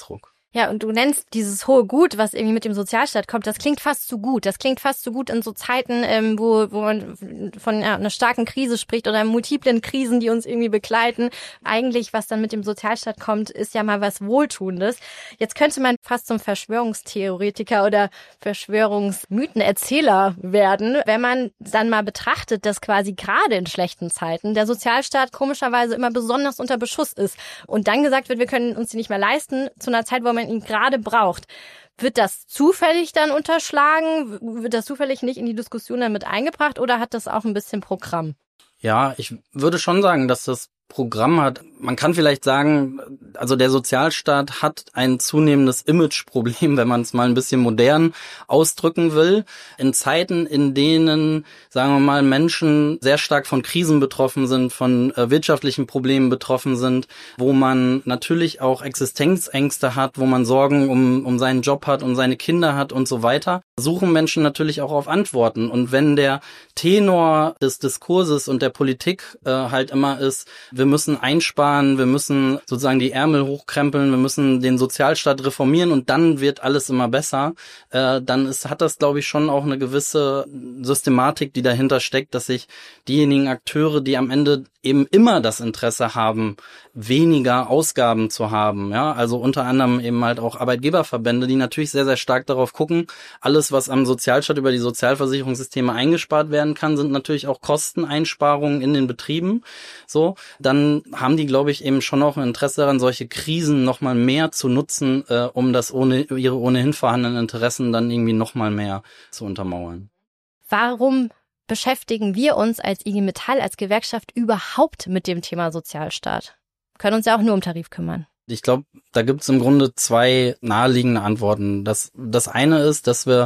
Ja, und du nennst dieses hohe Gut, was irgendwie mit dem Sozialstaat kommt, das klingt fast zu gut. Das klingt fast zu gut in so Zeiten, wo man von einer starken Krise spricht oder multiplen Krisen, die uns irgendwie begleiten. Eigentlich, was dann mit dem Sozialstaat kommt, ist ja mal was Wohltuendes. Jetzt könnte man fast zum Verschwörungstheoretiker oder Verschwörungsmythenerzähler werden, wenn man dann mal betrachtet, dass quasi gerade in schlechten Zeiten der Sozialstaat komischerweise immer besonders unter Beschuss ist. Und dann gesagt wird, wir können uns die nicht mehr leisten, zu einer Zeit, wo man ihn gerade braucht. Wird das zufällig dann unterschlagen? Wird das zufällig nicht in die Diskussion dann mit eingebracht oder hat das auch ein bisschen Programm? Ja, ich würde schon sagen, dass das Programm hat. Man kann vielleicht sagen, also der Sozialstaat hat ein zunehmendes Imageproblem, wenn man es mal ein bisschen modern ausdrücken will. In Zeiten, in denen, sagen wir mal, Menschen sehr stark von Krisen betroffen sind, von wirtschaftlichen Problemen betroffen sind, wo man natürlich auch Existenzängste hat, wo man Sorgen um seinen Job hat, um seine Kinder hat und so weiter, suchen Menschen natürlich auch auf Antworten. Und wenn der Tenor des Diskurses und der Politik halt immer ist, wir müssen einsparen, wir müssen sozusagen die Ärmel hochkrempeln, wir müssen den Sozialstaat reformieren und dann wird alles immer besser, dann hat das, glaube ich, schon auch eine gewisse Systematik, die dahinter steckt, dass sich diejenigen Akteure, die am Ende eben immer das Interesse haben, weniger Ausgaben zu haben, ja, also unter anderem eben halt auch Arbeitgeberverbände, die natürlich sehr, sehr stark darauf gucken, alles, was am Sozialstaat über die Sozialversicherungssysteme eingespart werden kann, sind natürlich auch Kosteneinsparungen in den Betrieben, so, dann haben die, glaube ich, eben schon auch ein Interesse daran, solche Krisen nochmal mehr zu nutzen, um das ihre ohnehin vorhandenen Interessen dann irgendwie nochmal mehr zu untermauern. Warum beschäftigen wir uns als IG Metall, als Gewerkschaft überhaupt mit dem Thema Sozialstaat? Wir können uns ja auch nur um Tarif kümmern. Ich glaube, da gibt es im Grunde zwei naheliegende Antworten. Das eine ist, dass wir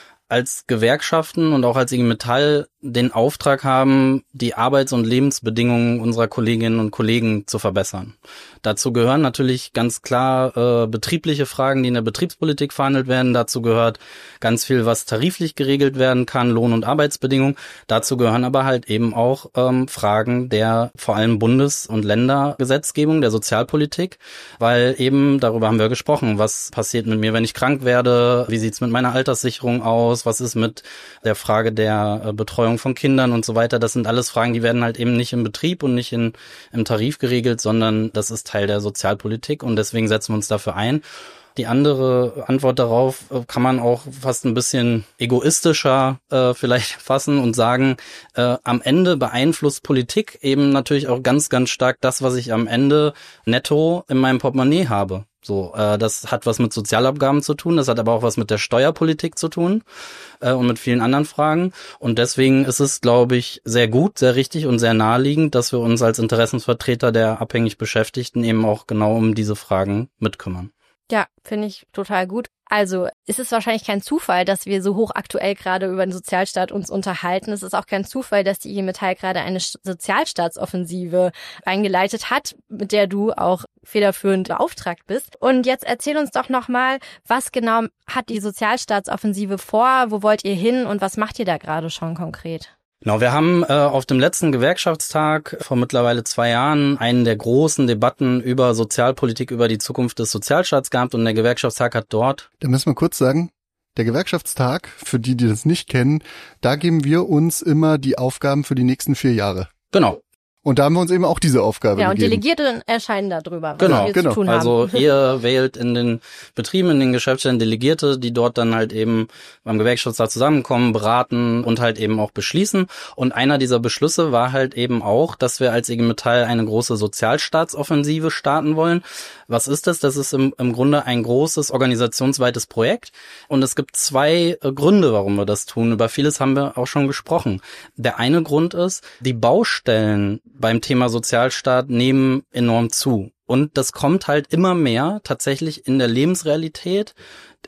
als Gewerkschaften und auch als IG Metall den Auftrag haben, die Arbeits- und Lebensbedingungen unserer Kolleginnen und Kollegen zu verbessern. Dazu gehören natürlich ganz klar betriebliche Fragen, die in der Betriebspolitik verhandelt werden. Dazu gehört ganz viel, was tariflich geregelt werden kann, Lohn- und Arbeitsbedingungen. Dazu gehören aber halt eben auch Fragen der vor allem Bundes- und Ländergesetzgebung, der Sozialpolitik, weil eben, darüber haben wir gesprochen, was passiert mit mir, wenn ich krank werde, wie sieht's mit meiner Alterssicherung aus, was ist mit der Frage der Betreuung von Kindern und so weiter. Das sind alles Fragen, die werden halt eben nicht im Betrieb und nicht im Tarif geregelt, sondern das ist Teil der Sozialpolitik und deswegen setzen wir uns dafür ein. Die andere Antwort darauf kann man auch fast ein bisschen egoistischer vielleicht fassen und sagen, am Ende beeinflusst Politik eben natürlich auch ganz, ganz stark das, was ich am Ende netto in meinem Portemonnaie habe. So, das hat was mit Sozialabgaben zu tun, das hat aber auch was mit der Steuerpolitik zu tun und mit vielen anderen Fragen. Und deswegen ist es, glaube ich, sehr gut, sehr richtig und sehr naheliegend, dass wir uns als Interessensvertreter der abhängig Beschäftigten eben auch genau um diese Fragen mitkümmern. Ja, finde ich total gut. Also es ist wahrscheinlich kein Zufall, dass wir so hochaktuell gerade über den Sozialstaat uns unterhalten. Es ist auch kein Zufall, dass die IG Metall gerade eine Sozialstaatsoffensive eingeleitet hat, mit der du auch federführend beauftragt bist. Und jetzt erzähl uns doch nochmal, was genau hat die Sozialstaatsoffensive vor, wo wollt ihr hin und was macht ihr da gerade schon konkret? Genau, wir haben auf dem letzten Gewerkschaftstag vor mittlerweile 2 Jahren einen der großen Debatten über Sozialpolitik, über die Zukunft des Sozialstaats gehabt und der Gewerkschaftstag hat dort... Da müssen wir kurz sagen, der Gewerkschaftstag, für die das nicht kennen, da geben wir uns immer die Aufgaben für die nächsten 4 Jahre. Genau. Und da haben wir uns eben auch diese Aufgabe gegeben. Ja, und Delegierte erscheinen da drüber, was wir genau. zu tun haben. Also ihr wählt in den Betrieben, in den Geschäftsstellen Delegierte, die dort dann halt eben beim Gewerkschaftstag zusammenkommen, beraten und halt eben auch beschließen. Und einer dieser Beschlüsse war halt eben auch, dass wir als IG Metall eine große Sozialstaatsoffensive starten wollen. Was ist das? Das ist im Grunde ein großes organisationsweites Projekt. Und es gibt 2 Gründe, warum wir das tun. Über vieles haben wir auch schon gesprochen. Der eine Grund ist, die Baustellen beim Thema Sozialstaat nehmen enorm zu. Und das kommt halt immer mehr tatsächlich in der Lebensrealität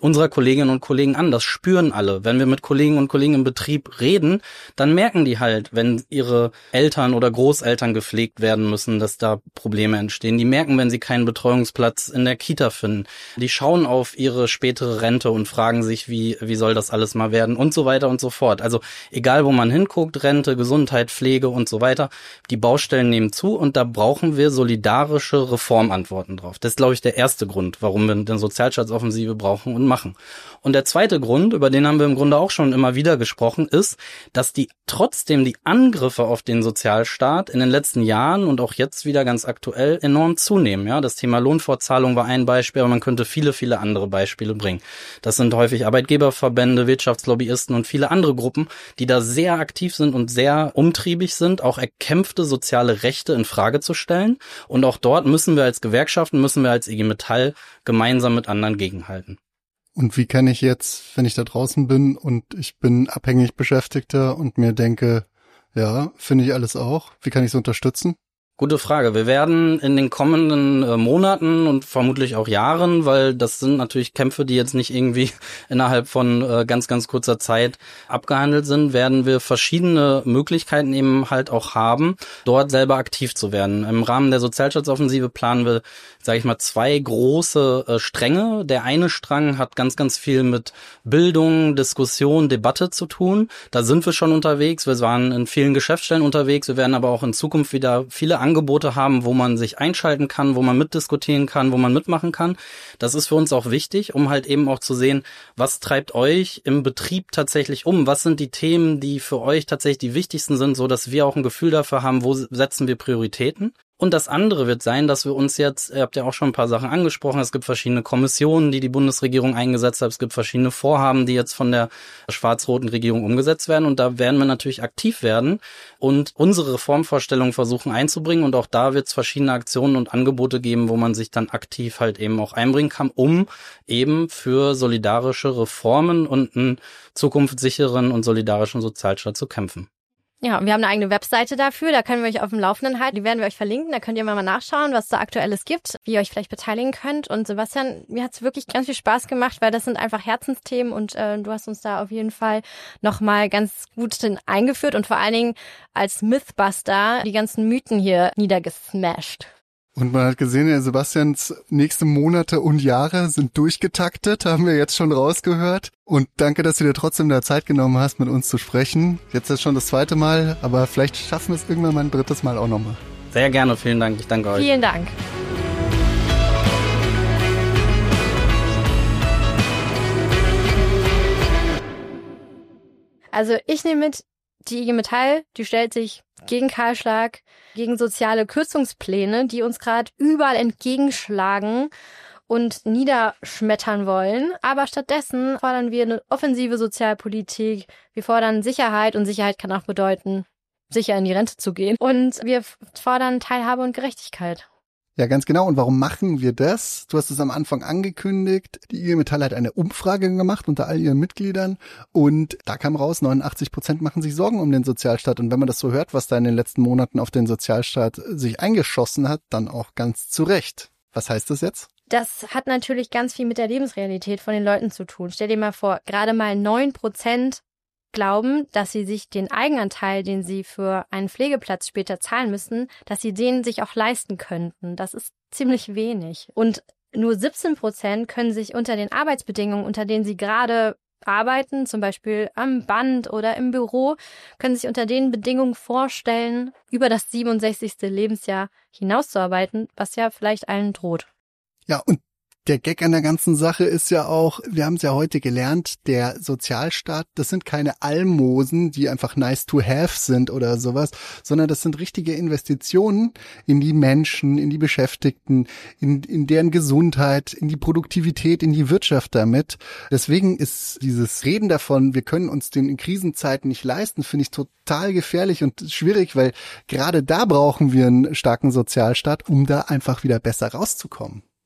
unserer Kolleginnen und Kollegen an. Das spüren alle. Wenn wir mit Kolleginnen und Kollegen im Betrieb reden, dann merken die halt, wenn ihre Eltern oder Großeltern gepflegt werden müssen, dass da Probleme entstehen. Die merken, wenn sie keinen Betreuungsplatz in der Kita finden. Die schauen auf ihre spätere Rente und fragen sich, wie soll das alles mal werden und so weiter und so fort. Also egal, wo man hinguckt, Rente, Gesundheit, Pflege und so weiter, die Baustellen nehmen zu und da brauchen wir solidarische Reformantworten drauf. Das ist, glaube ich, der erste Grund, warum wir eine Sozialstaatsoffensive brauchen und machen. Und der zweite Grund, über den haben wir im Grunde auch schon immer wieder gesprochen, ist, dass trotzdem die Angriffe auf den Sozialstaat in den letzten Jahren und auch jetzt wieder ganz aktuell enorm zunehmen. Ja, das Thema Lohnfortzahlung war ein Beispiel, aber man könnte viele, viele andere Beispiele bringen. Das sind häufig Arbeitgeberverbände, Wirtschaftslobbyisten und viele andere Gruppen, die da sehr aktiv sind und sehr umtriebig sind, auch erkämpfte soziale Rechte in Frage zu stellen. Und auch dort müssen wir als Gewerkschaften, müssen wir als IG Metall gemeinsam mit anderen gegenhalten. Und wie kann ich jetzt, wenn ich da draußen bin und ich bin abhängig Beschäftigter und mir denke, ja, finde ich alles auch, wie kann ich es unterstützen? Gute Frage. Wir werden in den kommenden Monaten und vermutlich auch Jahren, weil das sind natürlich Kämpfe, die jetzt nicht irgendwie innerhalb von ganz, ganz kurzer Zeit abgehandelt sind, werden wir verschiedene Möglichkeiten eben halt auch haben, dort selber aktiv zu werden. Im Rahmen der Sozialstaatsoffensive planen wir, sage ich mal, 2 große Stränge. Der eine Strang hat ganz, ganz viel mit Bildung, Diskussion, Debatte zu tun. Da sind wir schon unterwegs. Wir waren in vielen Geschäftsstellen unterwegs. Wir werden aber auch in Zukunft wieder viele Angebote haben, wo man sich einschalten kann, wo man mitdiskutieren kann, wo man mitmachen kann. Das ist für uns auch wichtig, um halt eben auch zu sehen, was treibt euch im Betrieb tatsächlich um? Was sind die Themen, die für euch tatsächlich die wichtigsten sind, so dass wir auch ein Gefühl dafür haben, wo setzen wir Prioritäten? Und das andere wird sein, dass wir uns jetzt, ihr habt ja auch schon ein paar Sachen angesprochen, es gibt verschiedene Kommissionen, die Bundesregierung eingesetzt hat, es gibt verschiedene Vorhaben, die jetzt von der schwarz-roten Regierung umgesetzt werden und da werden wir natürlich aktiv werden und unsere Reformvorstellungen versuchen einzubringen und auch da wird es verschiedene Aktionen und Angebote geben, wo man sich dann aktiv halt eben auch einbringen kann, um eben für solidarische Reformen und einen zukunftssicheren und solidarischen Sozialstaat zu kämpfen. Ja, wir haben eine eigene Webseite dafür, da können wir euch auf dem Laufenden halten, die werden wir euch verlinken, da könnt ihr mal nachschauen, was da Aktuelles gibt, wie ihr euch vielleicht beteiligen könnt. Und Sebastian, mir hat's wirklich ganz viel Spaß gemacht, weil das sind einfach Herzensthemen und du hast uns da auf jeden Fall nochmal ganz gut eingeführt und vor allen Dingen als Mythbuster die ganzen Mythen hier niedergesmashed. Und man hat gesehen, ja, Sebastians nächste Monate und Jahre sind durchgetaktet, haben wir jetzt schon rausgehört. Und danke, dass du dir trotzdem da Zeit genommen hast, mit uns zu sprechen. Jetzt ist schon das 2. Mal, aber vielleicht schaffen wir es irgendwann mal ein 3. Mal auch nochmal. Sehr gerne, vielen Dank. Ich danke euch. Vielen Dank. Also ich nehme mit, die IG Metall, die stellt sich gegen Kahlschlag, gegen soziale Kürzungspläne, die uns gerade überall entgegenschlagen und niederschmettern wollen. Aber stattdessen fordern wir eine offensive Sozialpolitik. Wir fordern Sicherheit und Sicherheit kann auch bedeuten, sicher in die Rente zu gehen. Und wir fordern Teilhabe und Gerechtigkeit. Ja, ganz genau. Und warum machen wir das? Du hast es am Anfang angekündigt. Die IG Metall hat eine Umfrage gemacht unter all ihren Mitgliedern und da kam raus, 89% machen sich Sorgen um den Sozialstaat. Und wenn man das so hört, was da in den letzten Monaten auf den Sozialstaat sich eingeschossen hat, dann auch ganz zu Recht. Was heißt das jetzt? Das hat natürlich ganz viel mit der Lebensrealität von den Leuten zu tun. Stell dir mal vor, gerade mal 9% glauben, dass sie sich den Eigenanteil, den sie für einen Pflegeplatz später zahlen müssen, dass sie den sich auch leisten könnten. Das ist ziemlich wenig. Und nur 17% können sich unter den Arbeitsbedingungen, unter denen sie gerade arbeiten, zum Beispiel am Band oder im Büro, können sich unter den Bedingungen vorstellen, über das 67. Lebensjahr hinauszuarbeiten, was ja vielleicht allen droht. Ja, und der Gag an der ganzen Sache ist ja auch, wir haben es ja heute gelernt, der Sozialstaat, das sind keine Almosen, die einfach nice to have sind oder sowas, sondern das sind richtige Investitionen in die Menschen, in die Beschäftigten, in deren Gesundheit, in die Produktivität, in die Wirtschaft damit. Deswegen ist dieses Reden davon, wir können uns den in Krisenzeiten nicht leisten, finde ich total gefährlich und schwierig, weil gerade da brauchen wir einen starken Sozialstaat, um da einfach wieder besser rauszukommen.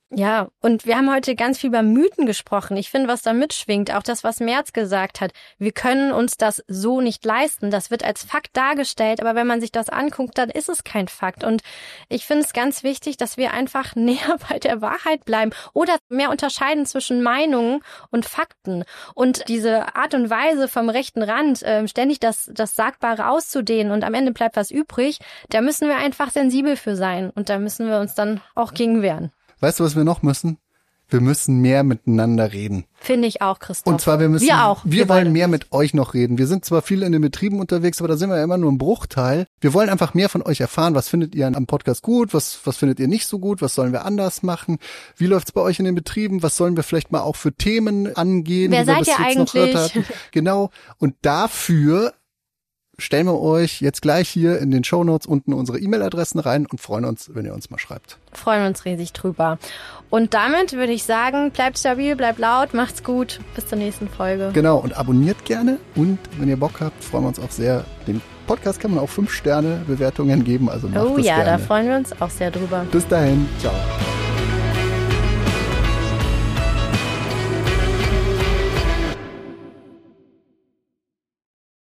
Ja, und wir haben heute ganz viel über Mythen gesprochen. Ich finde, was da mitschwingt, auch das, was Merz gesagt hat, wir können uns das so nicht leisten. Das wird als Fakt dargestellt, aber wenn man sich das anguckt, dann ist es kein Fakt. Und ich finde es ganz wichtig, dass wir einfach näher bei der Wahrheit bleiben oder mehr unterscheiden zwischen Meinungen und Fakten. Und diese Art und Weise vom rechten Rand, ständig das Sagbare auszudehnen und am Ende bleibt was übrig, da müssen wir einfach sensibel für sein und da müssen wir uns dann auch gegen wehren. Weißt du, was wir noch müssen? Wir müssen mehr miteinander reden. Finde ich auch, Christoph. Und zwar, wir Wir wollen mehr mit euch noch reden. Wir sind zwar viel in den Betrieben unterwegs, aber da sind wir ja immer nur ein Bruchteil. Wir wollen einfach mehr von euch erfahren. Was findet ihr am Podcast gut? Was findet ihr nicht so gut? Was sollen wir anders machen? Wie läuft's bei euch in den Betrieben? Was sollen wir vielleicht mal auch für Themen angehen? Wer seid ihr eigentlich? Genau. Und dafür stellen wir euch jetzt gleich hier in den Shownotes unten unsere E-Mail-Adressen rein und freuen uns, wenn ihr uns mal schreibt. Freuen wir uns riesig drüber. Und damit würde ich sagen, bleibt stabil, bleibt laut, macht's gut. Bis zur nächsten Folge. Genau, und abonniert gerne. Und wenn ihr Bock habt, freuen wir uns auch sehr. Den Podcast kann man auch 5-Sterne-Bewertungen geben. Also macht das gerne. Da freuen wir uns auch sehr drüber. Bis dahin. Ciao.